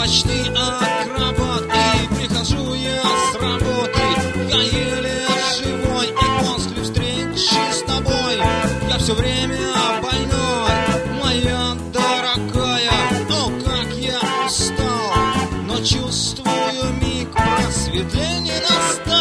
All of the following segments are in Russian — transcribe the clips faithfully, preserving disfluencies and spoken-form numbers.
почти акробат. И прихожу я с работы, я еле живой, и после встречи с тобой я все время больной, моя дорогая. О, как я устал, но чувствую, миг просветления настал.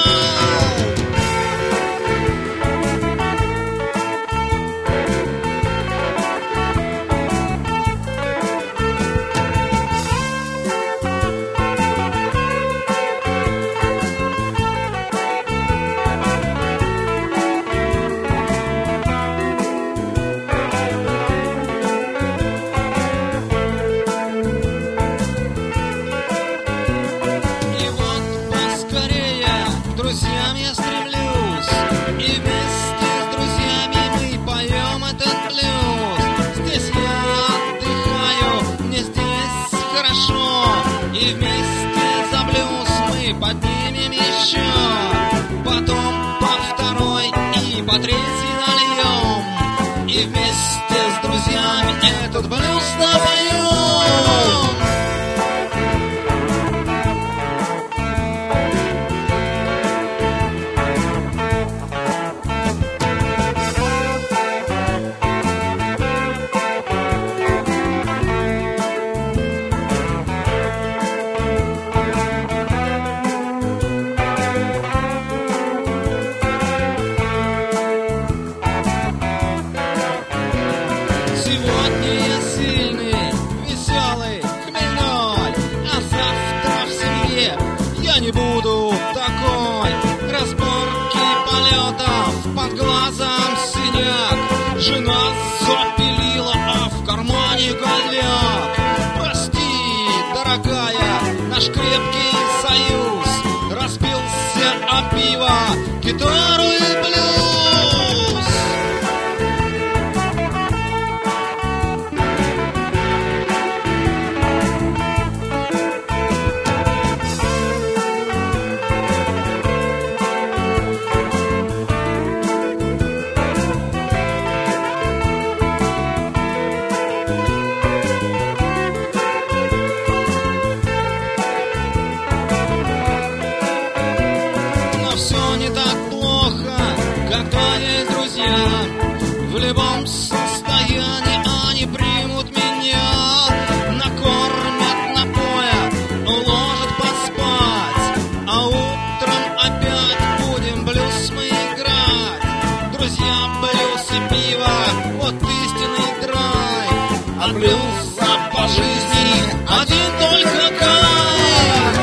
Друзьям я стремлюсь, и вместе с друзьями мы поем этот блюз. Здесь я отдыхаю, мне здесь хорошо, и вместе за блюз мы поднимем еще. Потом по второй и по третьей нальем, и вместе с друзьями этот блюз напоем. Сегодня я сильный, веселый, хмельной, а завтра в семье я не буду такой. Разборки полетов, под глазом синяк, жена запилила, а в кармане голяк. Прости, дорогая, наш крепкий союз разбился о пиво, гитару и блюз. Все не так плохо, как твои друзья. В любом состоянии они примут меня. Накормят, напоят, уложат поспать, а утром опять будем блюз мы играть. Друзья, блюз и пиво, вот истинный драйв. От блюза по жизни один только кайф.